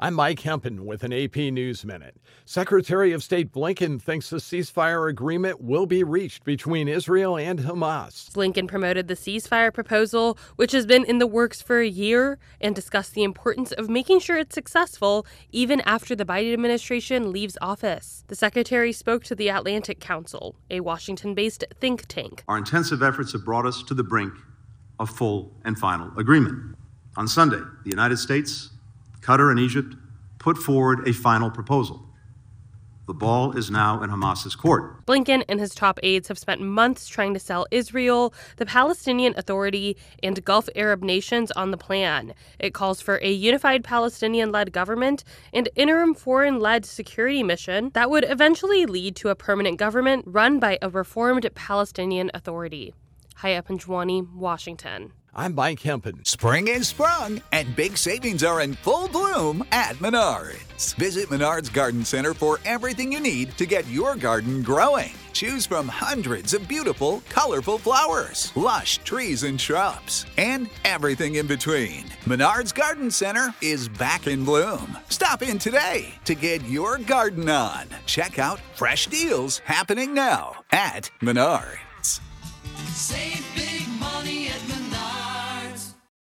I'm Mike Hempen with an AP News Minute. Secretary of State Blinken thinks a ceasefire agreement will be reached between Israel and Hamas. Blinken promoted the ceasefire proposal, which has been in the works for a year, and discussed the importance of making sure it's successful even after the Biden administration leaves office. The secretary spoke to the Atlantic Council, a Washington-based think tank. Our intensive efforts have brought us to the brink of full and final agreement. On Sunday, the United States, Qatar, and Egypt put forward a final proposal. The ball is now in Hamas's court. Blinken and his top aides have spent months trying to sell Israel, the Palestinian Authority, and Gulf Arab nations on the plan. It calls for a unified Palestinian-led government and interim foreign-led security mission that would eventually lead to a permanent government run by a reformed Palestinian Authority. Haya Panjwani, Washington. I'm Mike Hempen. Spring is sprung, and big savings are in full bloom at Menards. Visit Menards Garden Center for everything you need to get your garden growing. Choose from hundreds of beautiful, colorful flowers, lush trees and shrubs, and everything in between. Menards Garden Center is back in bloom. Stop in today to get your garden on. Check out fresh deals happening now at Menards. Save